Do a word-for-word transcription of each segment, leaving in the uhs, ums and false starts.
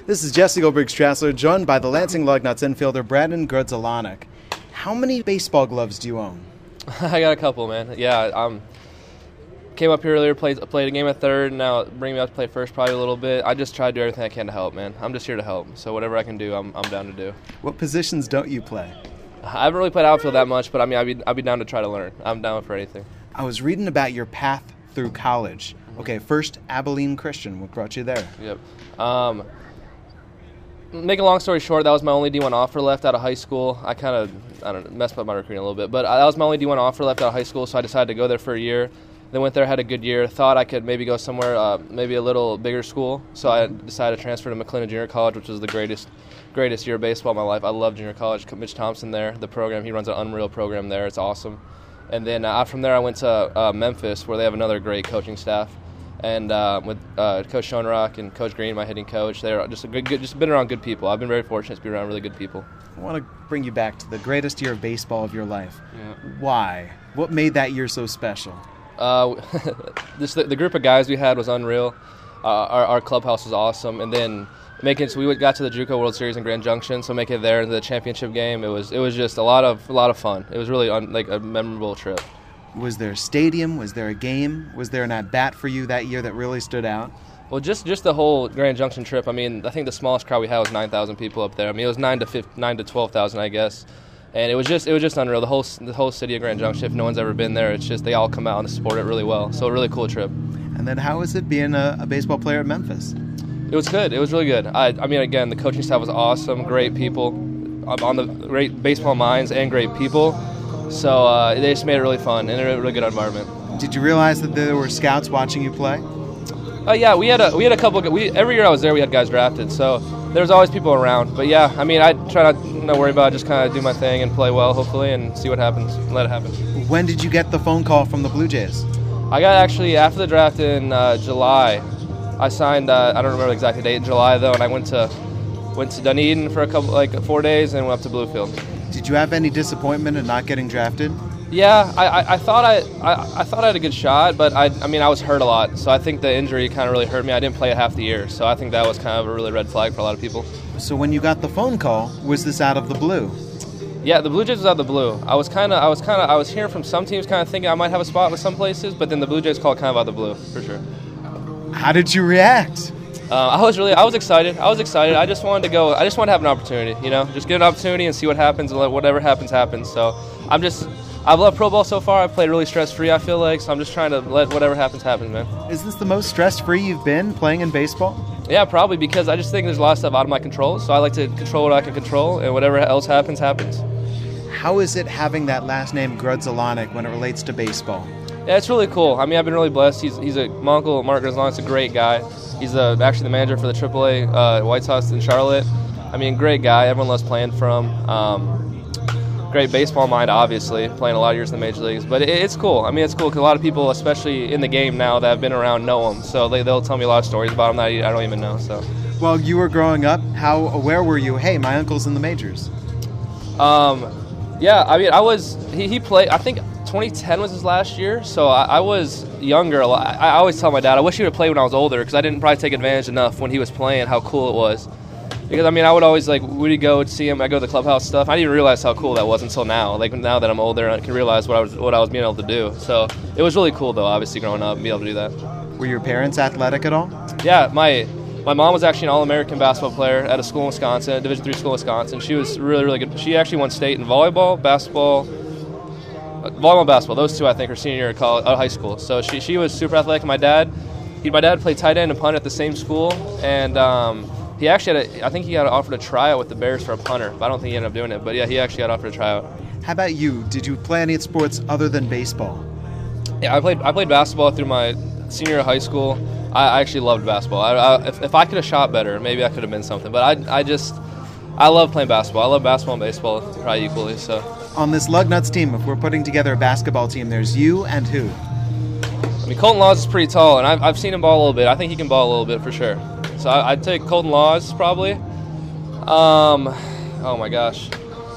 This is Jesse Goldberg-Strassler, joined by the Lansing Lugnuts infielder Brandon Grudzielanek. How many baseball gloves do you own? I got a couple, man. Yeah, um, came up here earlier, played played a game at third, and now bring me up to play first probably a little bit. I just try to do everything I can to help, man. I'm just here to help, so whatever I can do, I'm I'm down to do. What positions don't you play? I haven't really played outfield that much, but I mean, I'd be, I'd be down to try to learn. I'm down for anything. I was reading about your path through college. Okay, first, Abilene Christian. What brought you there? Yep. Um, make a long story short, that was my only D one offer left out of high school. I kind of, I don't know, messed up my recruiting a little bit, but that was my only D one offer left out of high school, so I decided to go there for a year. Then went there, had a good year. Thought I could maybe go somewhere, uh, maybe a little bigger school, so I decided to transfer to McLennan Junior College, which was the greatest greatest year of baseball of my life. I love junior college. Mitch Thompson there, the program, he runs an unreal program there. It's awesome. And then uh, from there I went to uh, Memphis, where they have another great coaching staff. And uh, with uh, Coach Schoenrock and Coach Green, my hitting coach, they're just a good, good, just been around good people. I've been very fortunate to be around really good people. I want to bring you back to the greatest year of baseball of your life. Yeah. Why? What made that year so special? Uh, this, the, the group of guys we had was unreal. Uh, our, our clubhouse was awesome, and then making so we got to the JUCO World Series in Grand Junction, so making it there in the championship game, it was it was just a lot of a lot of fun. It was really un, like a memorable trip. Was there a stadium? Was there a game? Was there an at-bat for you that year that really stood out? Well, just, just the whole Grand Junction trip. I mean, I think the smallest crowd we had was nine thousand people up there. I mean, it was nine to fifteen, nine to twelve thousand, I guess. And it was just it was just unreal. The whole the whole city of Grand Junction. If no one's ever been there, it's just they all come out and support it really well. So a really cool trip. And then how was it being a, a baseball player at Memphis? It was good. It was really good. I I mean, again, the coaching staff was awesome. Great people, on the great baseball minds and great people. So uh, they just made it really fun and a really good environment. Did you realize that there were scouts watching you play? Oh uh, yeah, we had a we had a couple. We every year I was there, we had guys drafted. So there was always people around. But yeah, I mean, I try not not worry about it, just kind of do my thing and play well, hopefully, and see what happens. And let it happen. When did you get the phone call from the Blue Jays? I got actually after the draft in uh, July. I signed. Uh, I don't remember the exact date in July though, and I went to went to Dunedin for a couple like four days and went up to Bluefield. Did you have any disappointment in not getting drafted? Yeah, I, I, I thought I, I I thought I had a good shot, but I I mean I was hurt a lot, so I think the injury kind of really hurt me. I didn't play it half the year, so I think that was kind of a really red flag for a lot of people. So when you got the phone call, was this out of the blue? Yeah, the Blue Jays was out of the blue. I was kind of I was kind of I was hearing from some teams kind of thinking I might have a spot with some places, but then the Blue Jays called kind of out of the blue for sure. How did you react? Uh, I was really, I was excited. I was excited. I just wanted to go. I just wanted to have an opportunity, you know, just get an opportunity and see what happens, and let whatever happens happens. So I'm just, I've loved pro ball so far. I've played really stress free. I feel like, so I'm just trying to let whatever happens happen, man. Is this the most stress free you've been playing in baseball? Yeah, probably, because I just think there's a lot of stuff out of my control. So I like to control what I can control, and whatever else happens happens. How is it having that last name Grudzielanek when it relates to baseball? Yeah, it's really cool. I mean, I've been really blessed. He's he's a my uncle Mark Gruzelanek, a great guy. He's uh, actually the manager for the triple A uh, White Sox in Charlotte. I mean, great guy. Everyone loves playing for him. Um, great baseball mind, obviously, playing a lot of years in the major leagues. But it, it's cool. I mean, it's cool because a lot of people, especially in the game now, that have been around know him. So they, they'll tell me a lot of stories about him that I don't even know. So. While you were growing up, how aware were you, hey, my uncle's in the majors? Um, yeah, I mean, I was, he, he played, I think twenty ten was his last year, so I, I was younger. I, I always tell my dad, I wish he would have played when I was older, because I didn't probably take advantage enough when he was playing, how cool it was. Because, I mean, I would always, like, would go to see him, I go to the clubhouse stuff. I didn't even realize how cool that was until now. Like, now that I'm older, I can realize what I was what I was being able to do. So it was really cool, though, obviously, growing up and being able to do that. Were your parents athletic at all? Yeah, my my mom was actually an All-American basketball player at a school in Wisconsin, a Division three school in Wisconsin. She was really, really good. She actually won state in volleyball, basketball, volleyball and basketball. Those two, I think, her senior year of college, uh, high school. So she she was super athletic. My dad, he, my dad played tight end and punt at the same school, and um, he actually had a, I think he got offered a tryout with the Bears for a punter, but I don't think he ended up doing it. But yeah, he actually got offered a tryout. How about you? Did you play any sports other than baseball? Yeah, I played I played basketball through my senior year of high school. I, I actually loved basketball. I, I, if, if I could have shot better, maybe I could have been something. But I I just I love playing basketball. I love basketball and baseball probably equally. So. On this Lugnuts team, if we're putting together a basketball team, there's you and who? I mean, Colton Laws is pretty tall, and I've, I've seen him ball a little bit. I think he can ball a little bit for sure. So I, I'd take Colton Laws probably. Um, oh my gosh.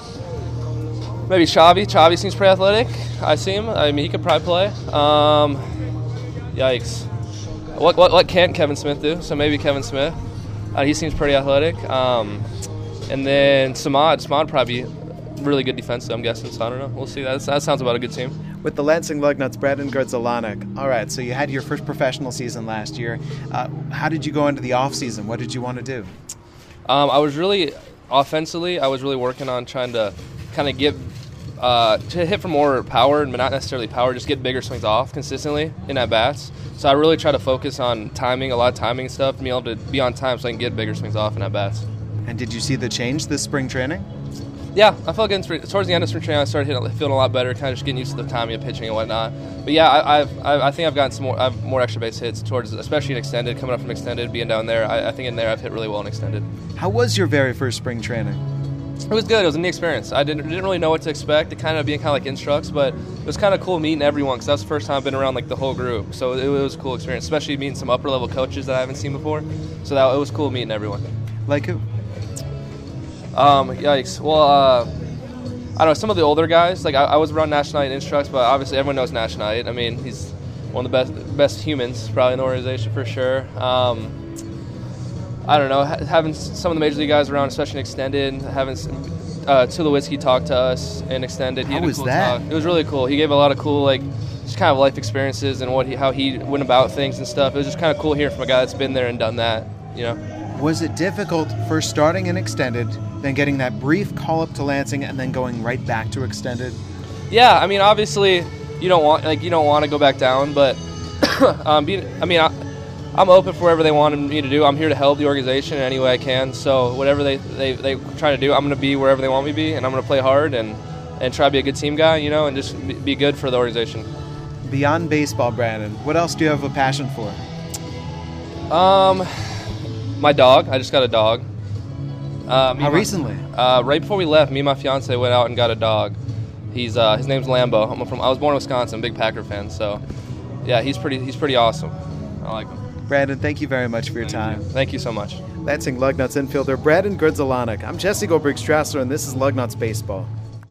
Maybe Chavi. Chavi seems pretty athletic. I see him. I mean, he could probably play. Um, yikes. What, what what can't Kevin Smith do? So maybe Kevin Smith. Uh, he seems pretty athletic. Um, and then Samad, Samad probably really good defensive, I'm guessing. So I don't know. We'll see. That's, that sounds about a good team. With the Lansing Lugnuts, Brandon Grudzalanek. All right, so you had your first professional season last year. Uh, how did you go into the off season? What did you want to do? Um, I was really offensively. I was really working on trying to kind of get uh, to hit for more power, but not necessarily power. Just get bigger swings off consistently in at bats. So I really try to focus on timing, a lot of timing stuff, and be able to be on time so I can get bigger swings off in at bats. And did you see the change this spring training? Yeah, I felt good. Towards the end of spring training, I started hitting, feeling a lot better, kind of just getting used to the timing of pitching and whatnot. But yeah, I, I've, I, I think I've gotten some more, I have more extra base hits towards, especially in extended, coming up from extended, being down there. I, I think in there I've hit really well in extended. How was your very first spring training? It was good. It was a neat experience. I didn't didn't really know what to expect. It kind of being kind of like instructs, but it was kind of cool meeting everyone because that was the first time I've been around like the whole group. So it, it was a cool experience, especially meeting some upper level coaches that I haven't seen before. So that it was cool meeting everyone. Like who? Um, yikes. Well, uh, I don't know, some of the older guys. Like I, I was around Nash Knight Instructs, but obviously everyone knows Nash Knight. I mean, he's one of the best best humans probably in the organization for sure. Um, I don't know, ha- having some of the major league guys around, especially in extended, having uh, Tulowitzki talk to us in extended. He How had a was cool that? Talk. It was really cool. He gave a lot of cool, like, just kind of life experiences and what he, how he went about things and stuff. It was just kind of cool hearing from a guy that's been there and done that, you know. Was it difficult first starting in extended, then getting that brief call up to Lansing, and then going right back to extended? Yeah, I mean, obviously, you don't want like you don't want to go back down, but um, being, I mean, I, I'm open for whatever they want me to do. I'm here to help the organization in any way I can. So whatever they, they, they try to do, I'm going to be wherever they want me to be, and I'm going to play hard and, and try to be a good team guy, you know, and just be, be good for the organization. Beyond baseball, Brandon, what else do you have a passion for? Um, my dog. I just got a dog. Uh, How my, recently? Uh, right before we left, me and my fiance went out and got a dog. He's uh, his name's Lambo. I'm from. I was born in Wisconsin. Big Packer fan. So, yeah, he's pretty. He's pretty awesome. I like him. Brandon, thank you very much for your Thank time. You. Thank you so much. Lansing Lugnuts infielder Brandon Grudzalanek. I'm Jesse Goldberg-Strassler, and this is Lugnuts Baseball.